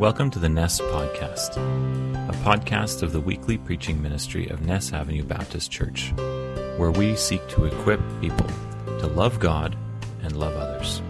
Welcome to the Ness Podcast, a podcast of the weekly preaching ministry of Ness Avenue Baptist Church, where we seek to equip people to love God and love others.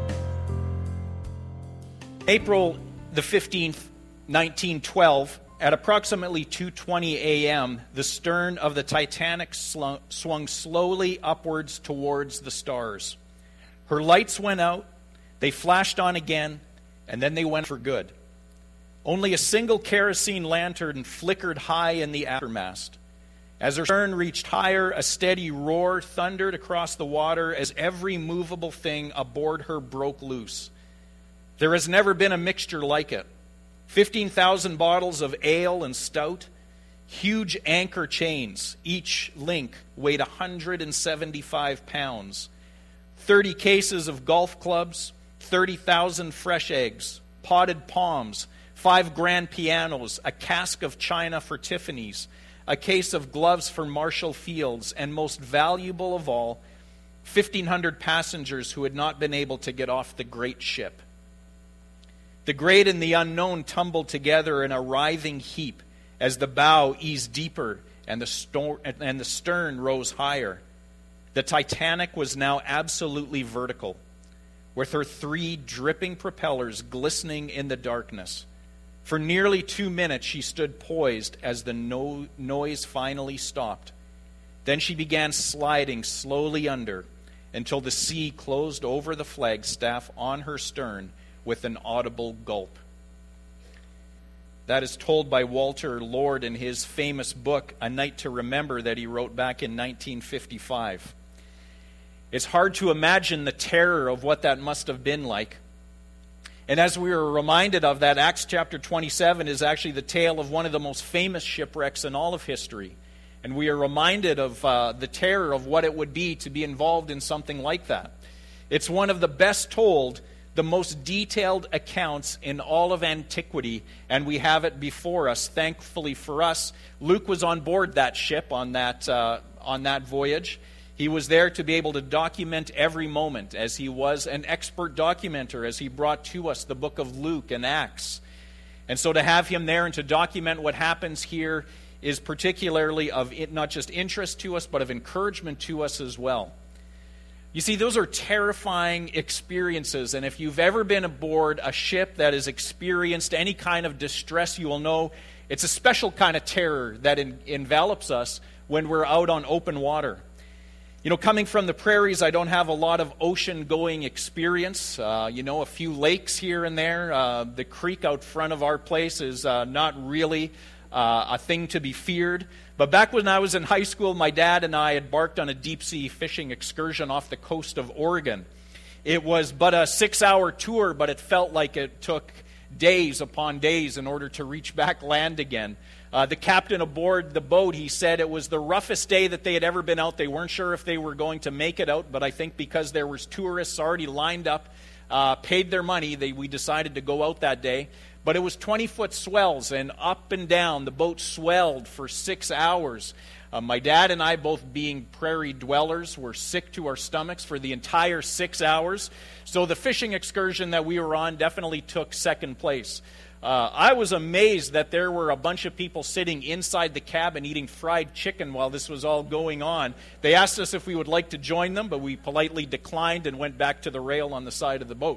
April the 15th, 1912, at approximately 2:20 a.m., the stern of the Titanic swung slowly upwards towards the stars. Her lights went out, they flashed on again, and then they went for good. Only a single kerosene lantern flickered high in the aftermast. As her stern reached higher, a steady roar thundered across the water as every movable thing aboard her broke loose. There has never been a mixture like it. 15,000 bottles of ale and stout, huge anchor chains, each link weighed 175 pounds, 30 cases of golf clubs, 30,000 fresh eggs, potted palms, 5 grand pianos, a cask of china for Tiffany's, a case of gloves for Marshall Fields, and most valuable of all, 1,500 passengers who had not been able to get off the great ship. The great and the unknown tumbled together in a writhing heap as the bow eased deeper and the stern rose higher. The Titanic was now absolutely vertical, with her 3 dripping propellers glistening in the darkness. For nearly 2 minutes she stood poised as the noise finally stopped. Then she began sliding slowly under until the sea closed over the flagstaff on her stern with an audible gulp. That is told by Walter Lord in his famous book, A Night to Remember, that he wrote back in 1955. It's hard to imagine the terror of what that must have been like. And as we were reminded of that, Acts chapter 27 is actually the tale of one of the most famous shipwrecks in all of history. And we are reminded of the terror of what it would be to be involved in something like that. It's one of the best told, the most detailed accounts in all of antiquity, and we have it before us. Thankfully for us, Luke was on board that ship on that voyage. He was there to be able to document every moment, as he was an expert documenter, as he brought to us the book of Luke and Acts. And so to have him there and to document what happens here is particularly of not just interest to us, but of encouragement to us as well. You see, those are terrifying experiences, and if you've ever been aboard a ship that has experienced any kind of distress, you will know it's a special kind of terror that envelops us when we're out on open water. You know, coming from the prairies, I don't have a lot of ocean-going experience. A few lakes here and there. The creek out front of our place is not really a thing to be feared. But back when I was in high school, my dad and I had embarked on a deep-sea fishing excursion off the coast of Oregon. It was but a 6-hour tour, but it felt like it took days upon days in order to reach back land again. The captain aboard the boat, he said it was the roughest day that they had ever been out. They weren't sure if they were going to make it out, but I think because there was tourists already lined up, paid their money, we decided to go out that day. But it was 20-foot swells, and up and down, the boat swelled for 6 hours. My dad and I, both being prairie dwellers, were sick to our stomachs for the entire 6 hours. So the fishing excursion that we were on definitely took second place. I was amazed that there were a bunch of people sitting inside the cabin eating fried chicken while this was all going on. They asked us if we would like to join them, but we politely declined and went back to the rail on the side of the boat.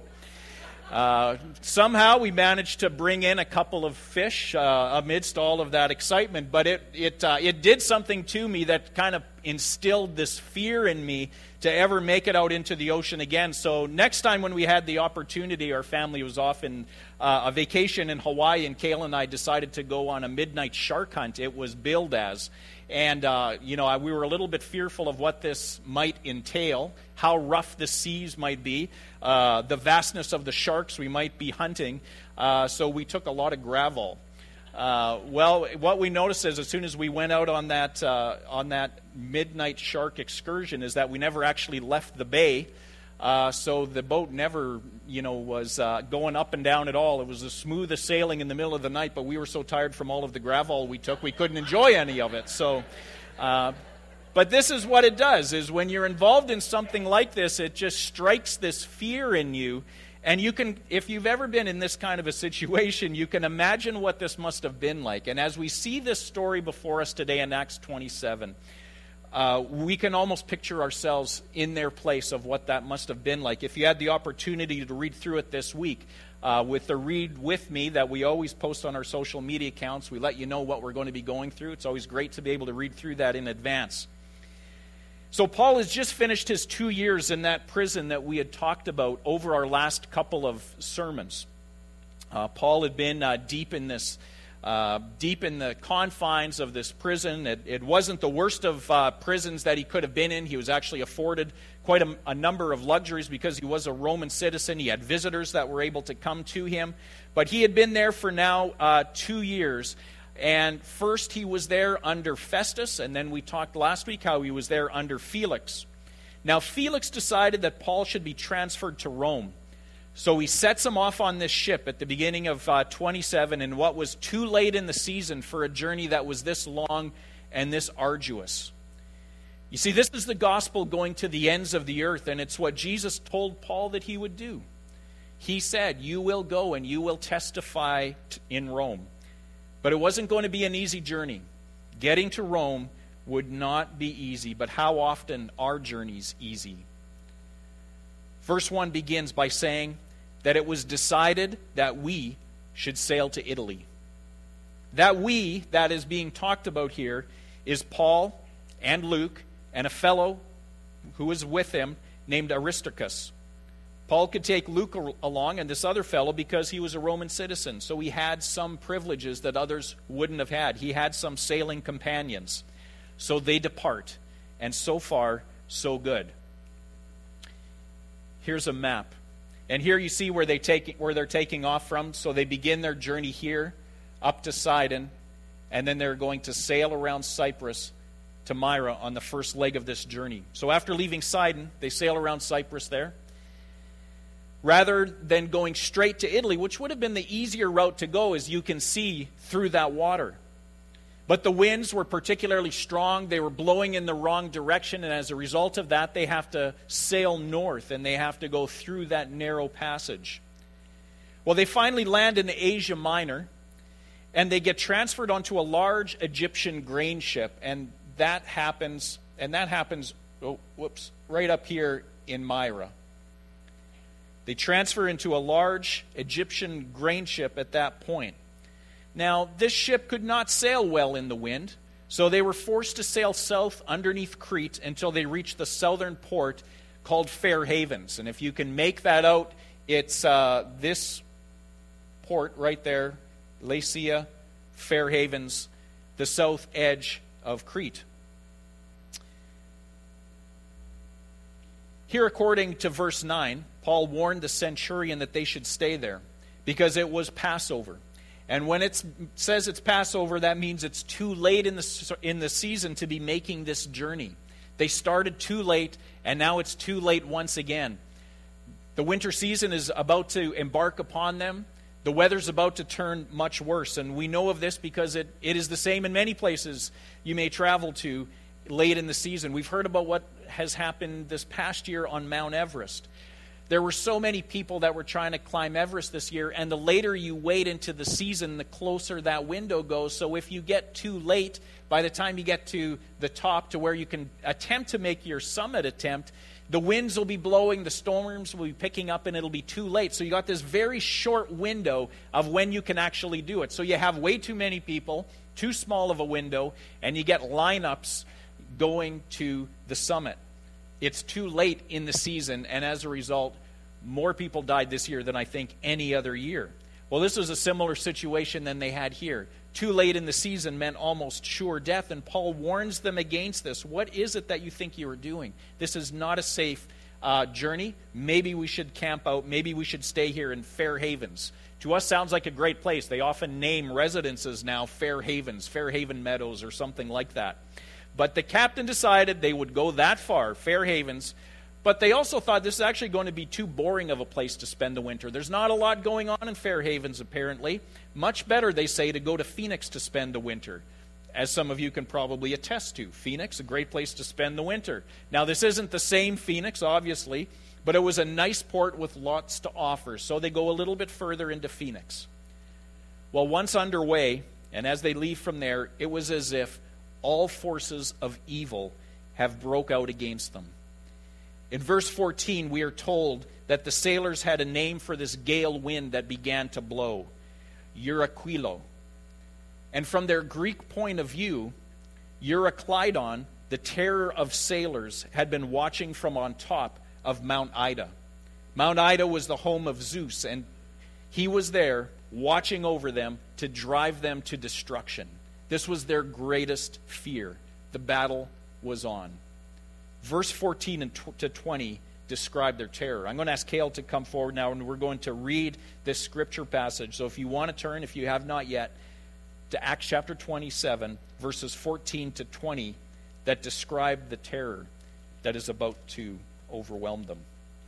Somehow we managed to bring in a couple of fish amidst all of that excitement, but it did something to me that kind of instilled this fear in me to ever make it out into the ocean again. So next time when we had the opportunity, our family was off in a vacation in Hawaii, and Kayla and I decided to go on a midnight shark hunt. It was billed as. And, we were a little bit fearful of what this might entail, how rough the seas might be, the vastness of the sharks we might be hunting. So we took a lot of gravel. What we noticed is as soon as we went out on that midnight shark excursion is that we never actually left the bay. So the boat never, was going up and down at all. It was the smoothest sailing in the middle of the night, but we were so tired from all of the gravel we took, we couldn't enjoy any of it. So, but this is what it does, is when you're involved in something like this, it just strikes this fear in you, And you can, if you've ever been in this kind of a situation, you can imagine what this must have been like. And as we see this story before us today in Acts 27, we can almost picture ourselves in their place of what that must have been like. If you had the opportunity to read through it this week, with the Read With Me that we always post on our social media accounts, we let you know what we're going to be going through. It's always great to be able to read through that in advance. So Paul has just finished his 2 years in that prison that we had talked about over our last couple of sermons. Paul had been deep in the confines of this prison. It wasn't the worst of prisons that he could have been in. He was actually afforded quite a number of luxuries because he was a Roman citizen. He had visitors that were able to come to him. But he had been there for now 2 years. And first he was there under Festus, and then we talked last week how he was there under Felix. Now Felix decided that Paul should be transferred to Rome. So he sets him off on this ship at the beginning of 27 in what was too late in the season for a journey that was this long and this arduous. You see, this is the gospel going to the ends of the earth, and it's what Jesus told Paul that he would do. He said, "You will go and you will testify in Rome." But it wasn't going to be an easy journey. Getting to Rome would not be easy, but how often are journeys easy? Verse 1 begins by saying that it was decided that we should sail to Italy. That we that is being talked about here is Paul and Luke and a fellow who was with him named Aristarchus. Paul could take Luke along and this other fellow because he was a Roman citizen. So he had some privileges that others wouldn't have had. He had some sailing companions. So they depart. And so far, so good. Here's a map. And here you see where they're taking off from. So they begin their journey here up to Sidon. And then they're going to sail around Cyprus to Myra on the first leg of this journey. So after leaving Sidon, they sail around Cyprus there. Rather than going straight to Italy, which would have been the easier route to go, as you can see through that water. But the winds were particularly strong. They were blowing in the wrong direction, and as a result of that, they have to sail north, and they have to go through that narrow passage. Well, they finally land in Asia Minor, and they get transferred onto a large Egyptian grain ship, and that happens right up here in Myra. They transfer into a large Egyptian grain ship at that point. Now, this ship could not sail well in the wind, so they were forced to sail south underneath Crete until they reached the southern port called Fair Havens. And if you can make that out, it's this port right there, Lasea, Fair Havens, the south edge of Crete. Here, according to verse 9, Paul warned the centurion that they should stay there because it was Passover. And when it says it's Passover, that means it's too late in the season to be making this journey. They started too late, and now it's too late once again. The winter season is about to embark upon them. The weather's about to turn much worse, and we know of this because it is the same in many places you may travel to late in the season. We've heard about what has happened this past year on Mount Everest. There were so many people that were trying to climb Everest this year, and the later you wait into the season, the closer that window goes. So if you get too late, by the time you get to the top to where you can attempt to make your summit attempt, the winds will be blowing, the storms will be picking up, and it'll be too late. So you got this very short window of when you can actually do it. So you have way too many people, too small of a window, and you get lineups going to the summit. It's too late in the season, and as a result, more people died this year than I think any other year. Well, this was a similar situation than they had here. Too late in the season meant almost sure death, and Paul warns them against this. What is it that you think you are doing? This is not a safe journey. Maybe we should camp out. Maybe we should stay here in Fair Havens. To us, sounds like a great place. They often name residences now Fair Havens, Fair Haven Meadows, or something like that. But the captain decided they would go that far, Fair Havens, but they also thought this is actually going to be too boring of a place to spend the winter. There's not a lot going on in Fair Havens, apparently. Much better, they say, to go to Phoenix to spend the winter. as some of you can probably attest to. Phoenix, a great place to spend the winter. Now, this isn't the same Phoenix, obviously, but it was a nice port with lots to offer, so they go a little bit further into Phoenix. Well, once underway, and as they leave from there, it was as if all forces of evil have broke out against them. In verse 14, we are told that the sailors had a name for this gale wind that began to blow, Euraquilo. And from their Greek point of view, Euroclydon, the terror of sailors, had been watching from on top of Mount Ida. Mount Ida was the home of Zeus, and he was there watching over them to drive them to destruction. This was their greatest fear. The battle was on. Verse 14 to 20 describe their terror. I'm going to ask Cale to come forward now, and we're going to read this scripture passage. So if you want to turn, if you have not yet, to Acts chapter 27, verses 14 to 20, that describe the terror that is about to overwhelm them.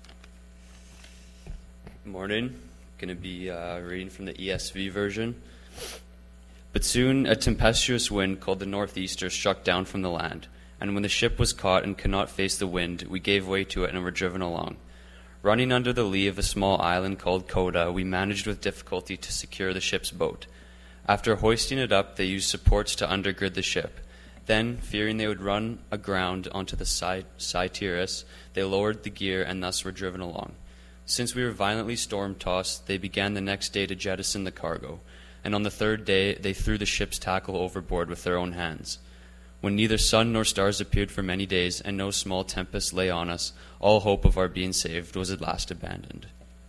Morning. Going to be reading from the ESV version. But soon a tempestuous wind called the northeaster struck down from the land, and when the ship was caught and could not face the wind, we gave way to it and were driven along. Running under the lee of a small island called Coda, we managed with difficulty to secure the ship's boat. After hoisting it up, they used supports to undergird the ship. Then, fearing they would run aground onto the Cytirus, they lowered the gear and thus were driven along. Since we were violently storm-tossed, they began the next day to jettison the cargo, and on the third day they threw the ship's tackle overboard with their own hands. When neither sun nor stars appeared for many days, and no small tempest lay on us, all hope of our being saved was at last abandoned.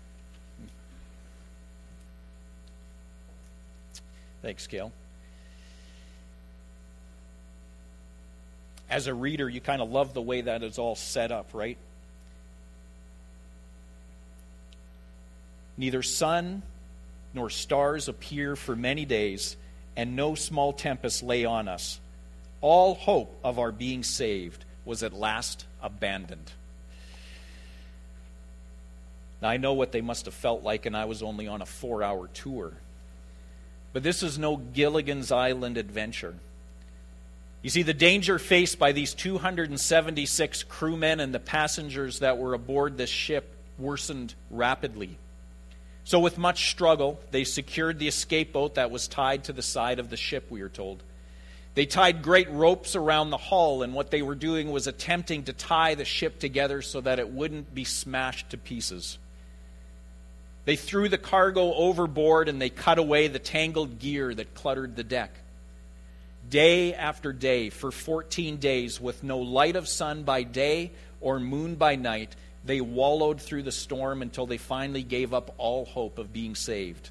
Thanks, Cale. As a reader, you kind of love the way that is all set up, right? Neither sun nor stars appear for many days, and no small tempest lay on us. All hope of our being saved was at last abandoned. Now, I know what they must have felt like, and I was only on a 4-hour tour. But this is no Gilligan's Island adventure. You see, the danger faced by these 276 crewmen and the passengers that were aboard this ship worsened rapidly. So with much struggle, they secured the escape boat that was tied to the side of the ship, we are told. They tied great ropes around the hull, and what they were doing was attempting to tie the ship together so that it wouldn't be smashed to pieces. They threw the cargo overboard and they cut away the tangled gear that cluttered the deck. Day after day, for 14 days, with no light of sun by day or moon by night, they wallowed through the storm until they finally gave up all hope of being saved.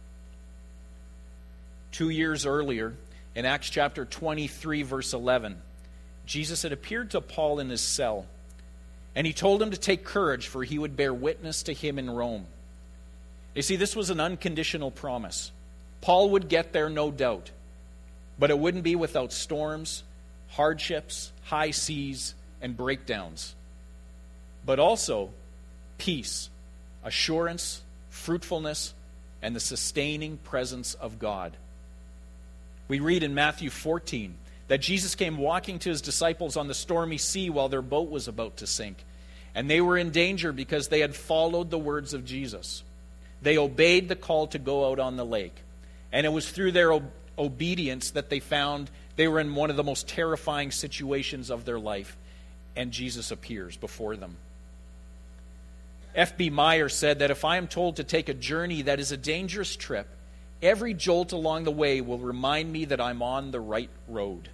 2 years earlier, in Acts chapter 23, verse 11, Jesus had appeared to Paul in his cell, and he told him to take courage, for he would bear witness to him in Rome. You see, this was an unconditional promise. Paul would get there, no doubt, but it wouldn't be without storms, hardships, high seas, and breakdowns. But also peace, assurance, fruitfulness, and the sustaining presence of God. We read in Matthew 14 that Jesus came walking to his disciples on the stormy sea while their boat was about to sink. And they were in danger because they had followed the words of Jesus. They obeyed the call to go out on the lake. And it was through their obedience that they found they were in one of the most terrifying situations of their life. And Jesus appears before them. F.B. Meyer said that if I am told to take a journey that is a dangerous trip, every jolt along the way will remind me that I'm on the right road.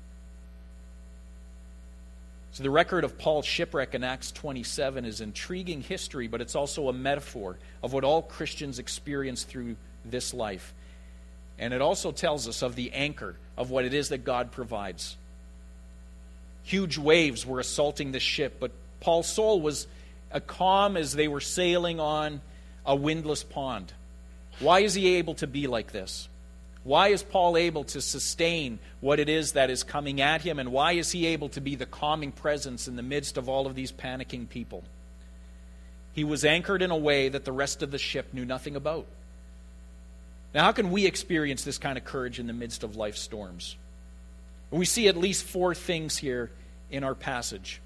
So the record of Paul's shipwreck in Acts 27 is intriguing history, but it's also a metaphor of what all Christians experience through this life. And it also tells us of the anchor of what it is that God provides. Huge waves were assaulting the ship, but Paul's soul was calm as they were sailing on a windless pond. Why is he able to be like this? Why is Paul able to sustain what it is that is coming at him? And why is he able to be the calming presence in the midst of all of these panicking people? He was anchored in a way that the rest of the ship knew nothing about. Now, how can we experience this kind of courage in the midst of life's storms? We see at least 4 things here in our passage.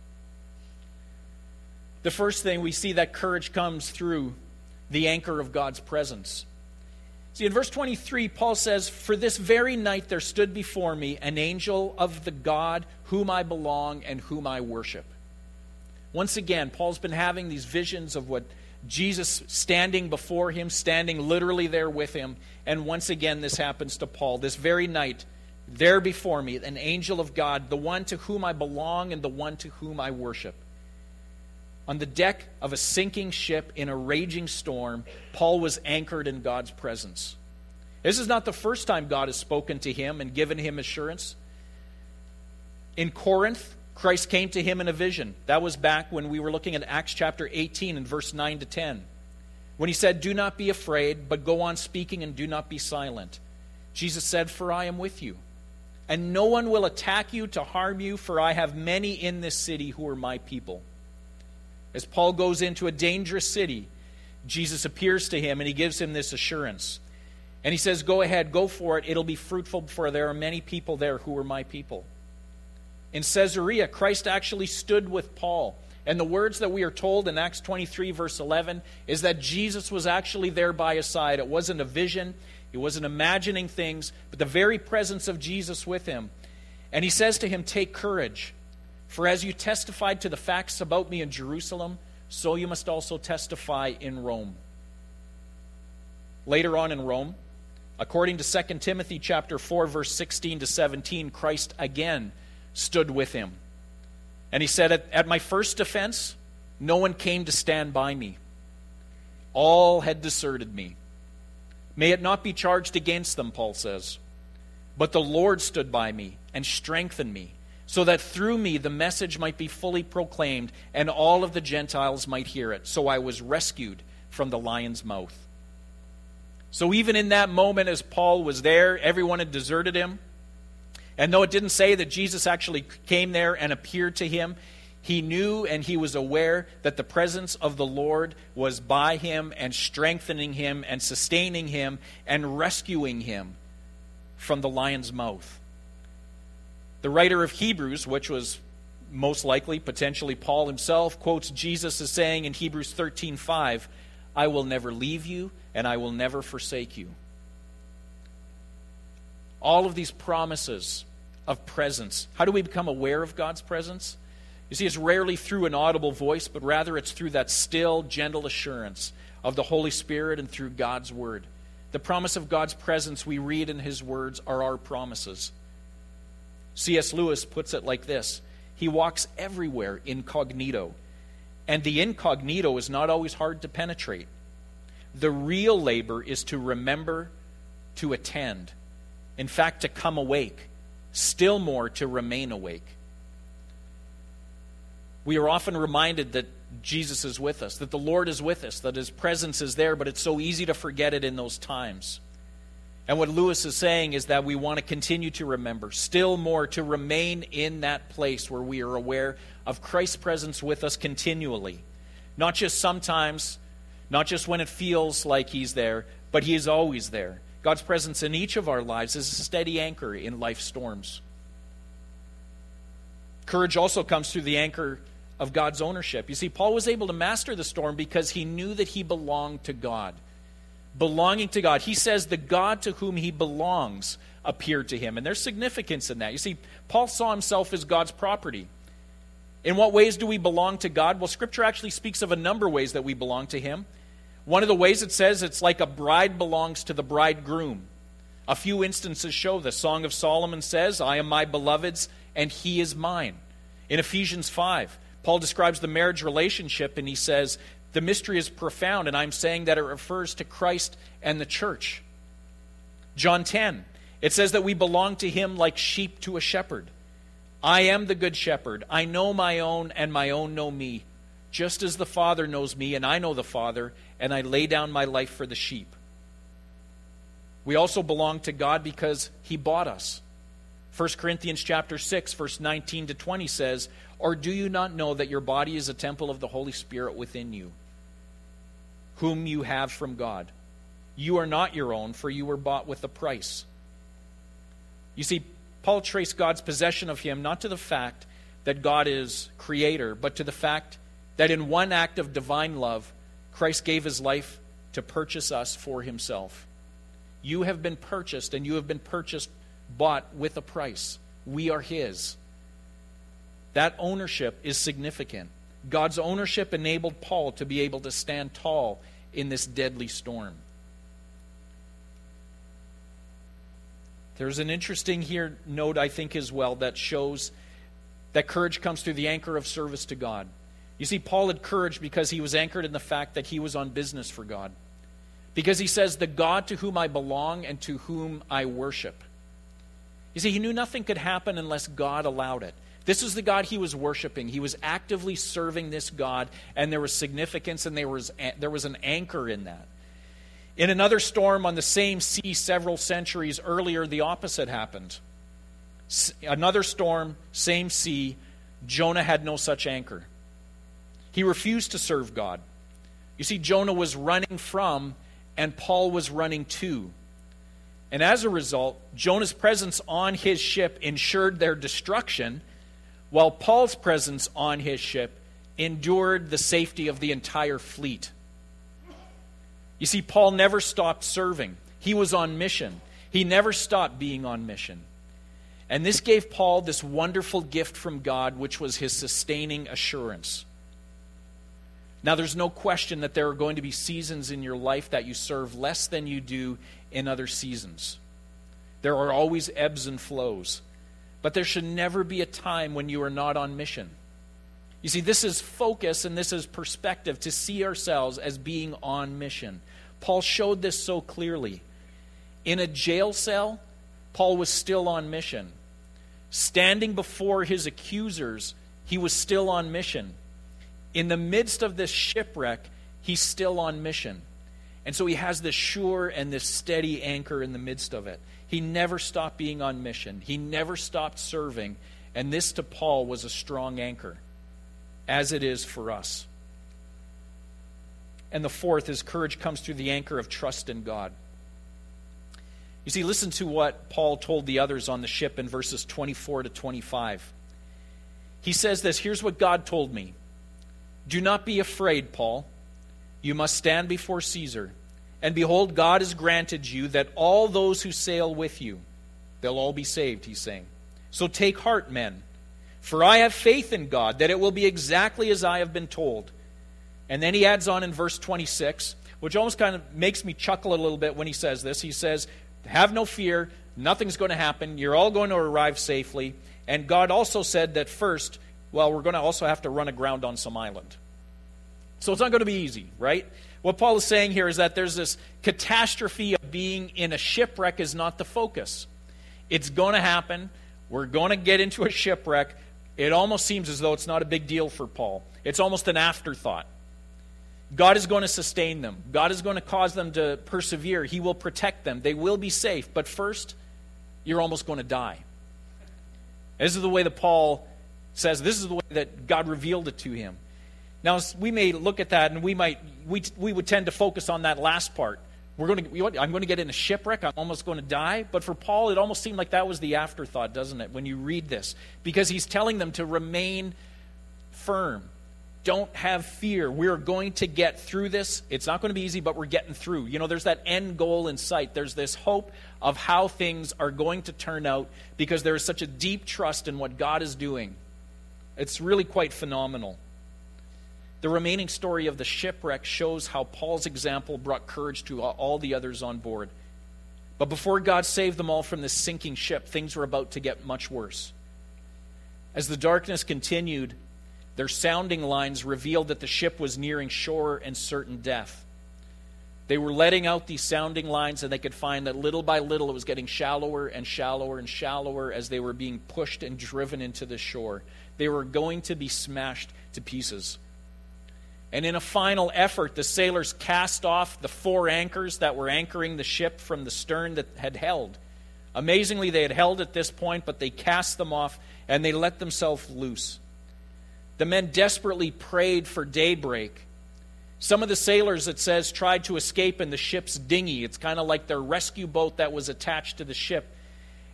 The first thing, we see that courage comes through the anchor of God's presence. See, in verse 23, Paul says, "For this very night there stood before me an angel of the God whom I belong and whom I worship." Once again, Paul's been having these visions of what Jesus standing before him, standing literally there with him. And once again, this happens to Paul. This very night, there before me, an angel of God, the one to whom I belong and the one to whom I worship. On the deck of a sinking ship in a raging storm, Paul was anchored in God's presence. This is not the first time God has spoken to him and given him assurance. In Corinth, Christ came to him in a vision. That was back when we were looking at Acts chapter 18 and verse 9 to 10. When he said, "Do not be afraid, but go on speaking and do not be silent." Jesus said, "For I am with you, and no one will attack you to harm you, for I have many in this city who are my people." As Paul goes into a dangerous city, Jesus appears to him and he gives him this assurance. And he says, "Go ahead, go for it. It'll be fruitful, for there are many people there who are my people." In Caesarea, Christ actually stood with Paul. And the words that we are told in Acts 23, verse 11, is that Jesus was actually there by his side. It wasn't a vision. He wasn't imagining things, but the very presence of Jesus with him. And he says to him, "Take courage, for as you testified to the facts about me in Jerusalem, so you must also testify in Rome." Later on in Rome, according to 2 Timothy chapter 4, verse 16 to 17, Christ again stood with him. And he said, at my first offense, no one came to stand by me. All had deserted me. May it not be charged against them, Paul says. But the Lord stood by me and strengthened me, so that through me the message might be fully proclaimed and all of the Gentiles might hear it. So I was rescued from the lion's mouth. So even in that moment as Paul was there, everyone had deserted him. And though it didn't say that Jesus actually came there and appeared to him, he knew and he was aware that the presence of the Lord was by him and strengthening him and sustaining him and rescuing him from the lion's mouth. The writer of Hebrews, which was most likely potentially Paul himself, quotes Jesus as saying in Hebrews 13:5, "I will never leave you and I will never forsake you." All of these promises of presence. How do we become aware of God's presence? You see, it's rarely through an audible voice, but rather it's through that still, gentle assurance of the Holy Spirit and through God's Word. The promise of God's presence we read in His words are our promises. C.S. Lewis puts it like this: He walks everywhere incognito, and the incognito is not always hard to penetrate. The real labor is to remember, to attend, in fact, to come awake, still more to remain awake. We are often reminded that Jesus is with us, that the Lord is with us, that His presence is there, but it's so easy to forget it in those times. And what Lewis is saying is that we want to continue to remember, still more to remain in that place where we are aware of Christ's presence with us continually. Not just sometimes, not just when it feels like He's there, but He is always there. God's presence in each of our lives is a steady anchor in life's storms. Courage also comes through the anchor of God's ownership. You see, Paul was able to master the storm because he knew that he belonged to God. Belonging to God. He says the God to whom he belongs appeared to him. And there's significance in that. You see, Paul saw himself as God's property. In what ways do we belong to God? Well, Scripture actually speaks of a number of ways that we belong to Him. One of the ways it says it's like a bride belongs to the bridegroom. A few instances show this. Song of Solomon says, "I am my beloved's and he is mine." In Ephesians 5, Paul describes the marriage relationship and he says, the mystery is profound, and I'm saying that it refers to Christ and the church. John 10, it says that we belong to Him like sheep to a shepherd. I am the good shepherd. I know my own, and my own know me. Just as the Father knows me, and I know the Father, and I lay down my life for the sheep. We also belong to God because He bought us. 1 Corinthians chapter 6, verse 19 to 20 says, "Or do you not know that your body is a temple of the Holy Spirit within you, whom you have from God? You are not your own, for you were bought with a price." You see, Paul traced God's possession of him not to the fact that God is creator, but to the fact that in one act of divine love, Christ gave his life to purchase us for himself. You have been purchased, and you have been purchased, bought with a price. We are his. That ownership is significant. God's ownership enabled Paul to be able to stand tall in this deadly storm. There's an interesting here note, I think, as well, that shows that courage comes through the anchor of service to God. You see, Paul had courage because he was anchored in the fact that he was on business for God. Because he says, the God to whom I belong and to whom I worship. You see, he knew nothing could happen unless God allowed it. This is the God he was worshiping. He was actively serving this God, and there was significance, and there was an anchor in that. In another storm on the same sea several centuries earlier, the opposite happened. Another storm, same sea, Jonah had no such anchor. He refused to serve God. You see, Jonah was running from, and Paul was running to. And as a result, Jonah's presence on his ship ensured their destruction, while Paul's presence on his ship endured the safety of the entire fleet. You see, Paul never stopped serving. He was on mission. He never stopped being on mission. And this gave Paul this wonderful gift from God, which was his sustaining assurance. Now, there's no question that there are going to be seasons in your life that you serve less than you do in other seasons. There are always ebbs and flows. But there should never be a time when you are not on mission. You see, this is focus and this is perspective, to see ourselves as being on mission. Paul showed this so clearly. In a jail cell, Paul was still on mission. Standing before his accusers, he was still on mission. In the midst of this shipwreck, he's still on mission. And so he has this sure and this steady anchor in the midst of it. He never stopped being on mission. He never stopped serving. And this to Paul was a strong anchor, as it is for us. And the fourth is courage comes through the anchor of trust in God. You see, listen to what Paul told the others on the ship in verses 24 to 25. He says this, here's what God told me. Do not be afraid, Paul. You must stand before Caesar. And behold, God has granted you that all those who sail with you, they'll all be saved, he's saying. So take heart, men, for I have faith in God that it will be exactly as I have been told. And then he adds on in verse 26, which almost kind of makes me chuckle a little bit when he says this. He says, have no fear, nothing's going to happen, you're all going to arrive safely. And God also said that first, well, we're going to also have to run aground on some island. So it's not going to be easy, right? What Paul is saying here is that there's this catastrophe of being in a shipwreck is not the focus. It's going to happen. We're going to get into a shipwreck. It almost seems as though it's not a big deal for Paul. It's almost an afterthought. God is going to sustain them. God is going to cause them to persevere. He will protect them. They will be safe. But first, you're almost going to die. This is the way that Paul says, this is the way that God revealed it to him. Now, we may look at that and we would tend to focus on that last part. I'm going to get in a shipwreck. I'm almost going to die. But for Paul, it almost seemed like that was the afterthought, doesn't it, when you read this? Because he's telling them to remain firm. Don't have fear. We're going to get through this. It's not going to be easy, but we're getting through. You know, there's that end goal in sight. There's this hope of how things are going to turn out because there is such a deep trust in what God is doing. It's really quite phenomenal. The remaining story of the shipwreck shows how Paul's example brought courage to all the others on board. But before God saved them all from this sinking ship, things were about to get much worse. As the darkness continued, their sounding lines revealed that the ship was nearing shore and certain death. They were letting out these sounding lines, and they could find that little by little it was getting shallower and shallower and shallower as they were being pushed and driven into the shore. They were going to be smashed to pieces. And in a final effort, the sailors cast off the 4 anchors that were anchoring the ship from the stern that had held. Amazingly, they had held at this point, but they cast them off and they let themselves loose. The men desperately prayed for daybreak. Some of the sailors, it says, tried to escape in the ship's dinghy. It's kind of like their rescue boat that was attached to the ship.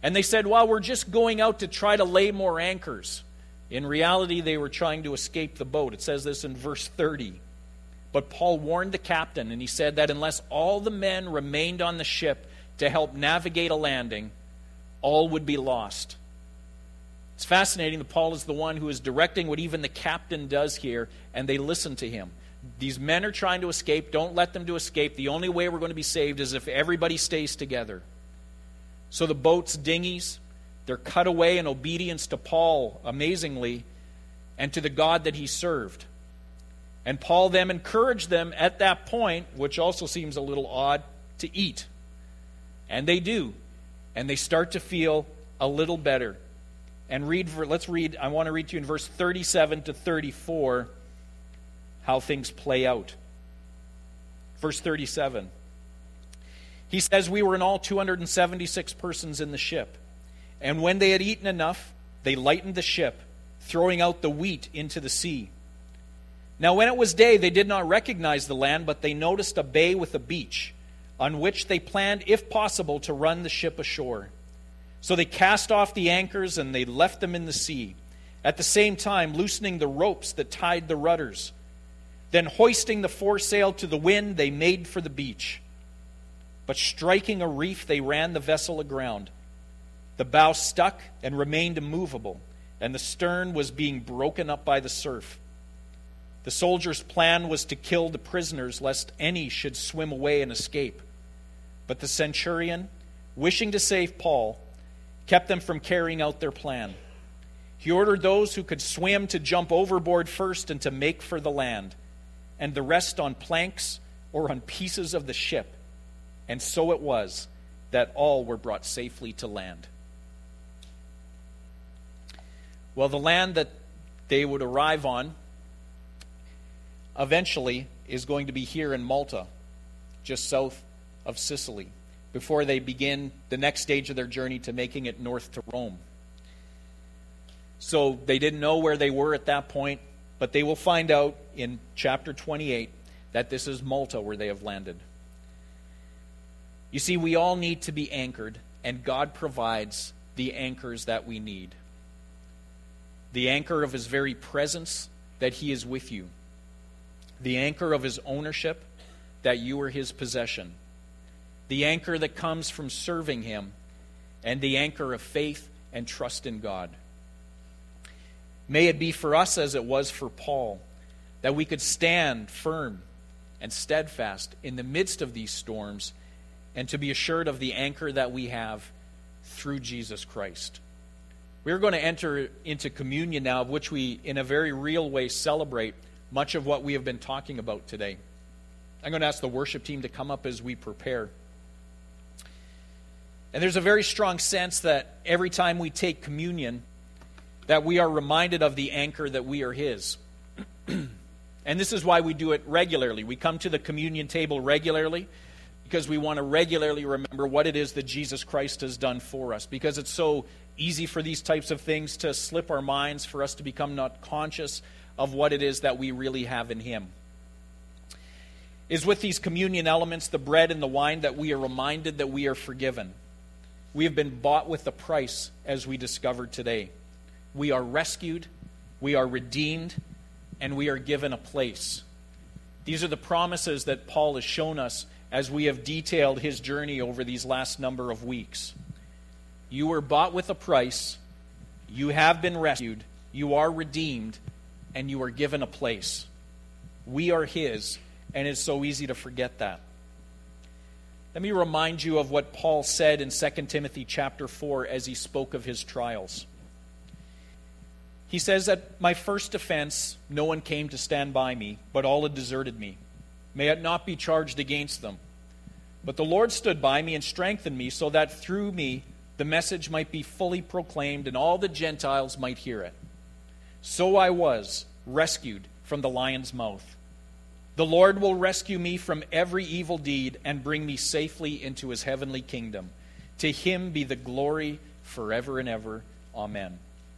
And they said, well, we're just going out to try to lay more anchors. In reality, they were trying to escape the boat. It says this in verse 30. But Paul warned the captain, and he said that unless all the men remained on the ship to help navigate a landing, all would be lost. It's fascinating that Paul is the one who is directing what even the captain does here, and they listen to him. These men are trying to escape. Don't let them to escape. The only way we're going to be saved is if everybody stays together. So the boats, dinghies, they're cut away in obedience to Paul, amazingly, and to the God that he served. And Paul then encouraged them at that point, which also seems a little odd, to eat. And they do. And they start to feel a little better. And let's read, I want to read to you in verse 37 to 34 how things play out. Verse 37. He says, we were in all 276 persons in the ship. And when they had eaten enough, they lightened the ship, throwing out the wheat into the sea. Now when it was day, they did not recognize the land, but they noticed a bay with a beach, on which they planned, if possible, to run the ship ashore. So they cast off the anchors, and they left them in the sea, at the same time loosening the ropes that tied the rudders. Then hoisting the foresail to the wind, they made for the beach. But striking a reef, they ran the vessel aground. The bow stuck and remained immovable, and the stern was being broken up by the surf. The soldiers' plan was to kill the prisoners, lest any should swim away and escape. But the centurion, wishing to save Paul, kept them from carrying out their plan. He ordered those who could swim to jump overboard first and to make for the land, and the rest on planks or on pieces of the ship. And so it was that all were brought safely to land. Well, the land that they would arrive on eventually is going to be here in Malta, just south of Sicily, before they begin the next stage of their journey to making it north to Rome. So they didn't know where they were at that point, but they will find out in chapter 28 that this is Malta where they have landed. You see, we all need to be anchored, and God provides the anchors that we need. The anchor of His very presence, that He is with you. The anchor of His ownership, that you are His possession. The anchor that comes from serving Him, and the anchor of faith and trust in God. May it be for us as it was for Paul, that we could stand firm and steadfast in the midst of these storms, and to be assured of the anchor that we have through Jesus Christ. We're going to enter into communion now, of which we, in a very real way, celebrate much of what we have been talking about today. I'm going to ask the worship team to come up as we prepare. And there's a very strong sense that every time we take communion, that we are reminded of the anchor that we are His. And this is why we do it regularly. We come to the communion table regularly because we want to regularly remember what it is that Jesus Christ has done for us. Because it's so easy for these types of things to slip our minds, for us to become not conscious of what it is that we really have in Him. Is with these communion elements, the bread and the wine, that we are reminded that we are forgiven. We have been bought with a price, as we discovered today. We are rescued, we are redeemed, and we are given a place. These are the promises that Paul has shown us as we have detailed his journey over these last number of weeks. You were bought with a price, you have been rescued, you are redeemed, and you are given a place. We are His, and it's so easy to forget that. Let me remind you of what Paul said in 2 Timothy chapter 4 as he spoke of his trials. He says, "At my first offense, no one came to stand by me, but all had deserted me. May it not be charged against them. But the Lord stood by me and strengthened me, so that through me the message might be fully proclaimed and all the Gentiles might hear it. So I was rescued from the lion's mouth. The Lord will rescue me from every evil deed and bring me safely into His heavenly kingdom. To Him be the glory forever and ever. Amen."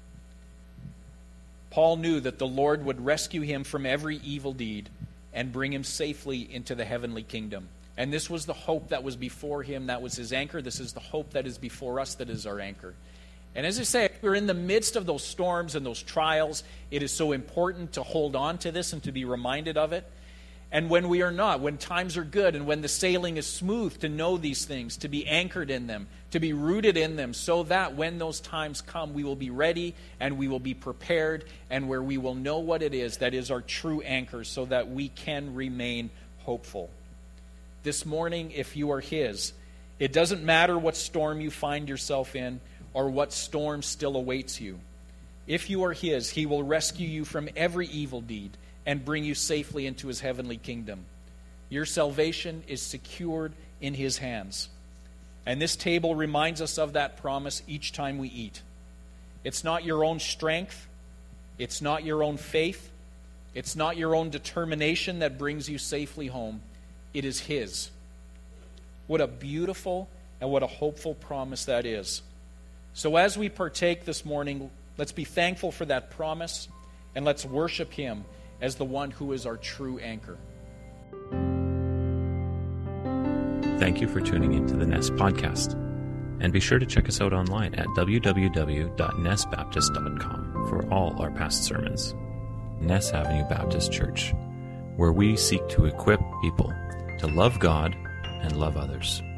Paul knew that the Lord would rescue him from every evil deed and bring him safely into the heavenly kingdom. And this was the hope that was before him, that was his anchor. This is the hope that is before us, that is our anchor. And as I say, we're in the midst of those storms and those trials. It is so important to hold on to this and to be reminded of it. And when we are not, when times are good and when the sailing is smooth, to know these things, to be anchored in them, to be rooted in them, so that when those times come, we will be ready and we will be prepared, and where we will know what it is that is our true anchor, so that we can remain hopeful. This morning, if you are his, it doesn't matter what storm you find yourself in or what storm still awaits you. If you are his, he will rescue you from every evil deed and bring you safely into his heavenly kingdom. Your salvation is secured in his hands. And this table reminds us of that promise each time we eat. It's not your own strength. It's not your own faith. It's not your own determination that brings you safely home. It is his. What a beautiful and what a hopeful promise that is. So as we partake this morning, let's be thankful for that promise, and let's worship him as the one who is our true anchor. Thank you for tuning into the Ness Podcast. And be sure to check us out online at www.nessbaptist.com for all our past sermons. Ness Avenue Baptist Church, where we seek to equip people to love God and love others.